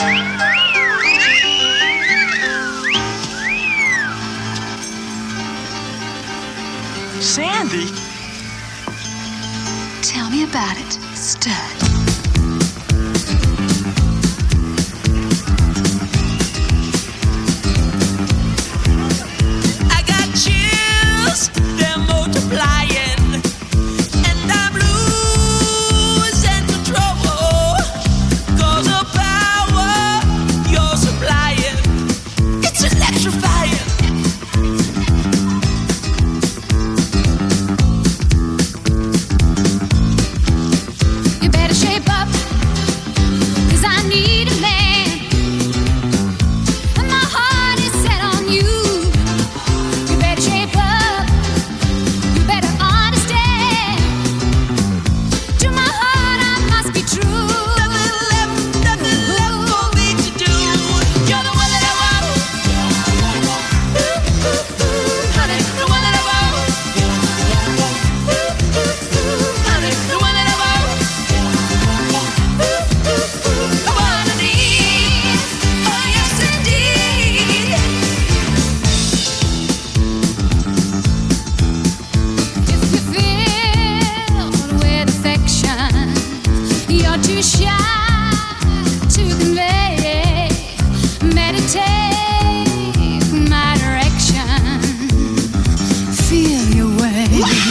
Sandy? Tell me about it, stud. I got chills, they're multiplying, and I'm losing control. 'Cause the power you're supplying, it's electrifying. You better shape up, 'cause I need a man, and my heart is set on you. You better shape up, you better understand. To my heart I must be true. Nothing left for me to do. You're the one that I want. Honey, the one that I want. Honey, the one that I want. The one I need. Oh, yes, indeed. If you filled with affection, you're too shy to convey. Meditate my direction. Feel your way.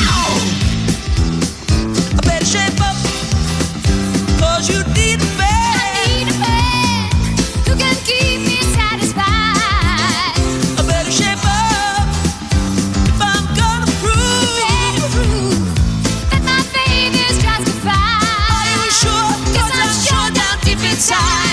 I better shape up, 'cause you need a man. I need a man who can keep me satisfied. I better shape up if I'm gonna Better prove. prove that my faith is justified. Are you sure? 'Cause I'm sure down deep inside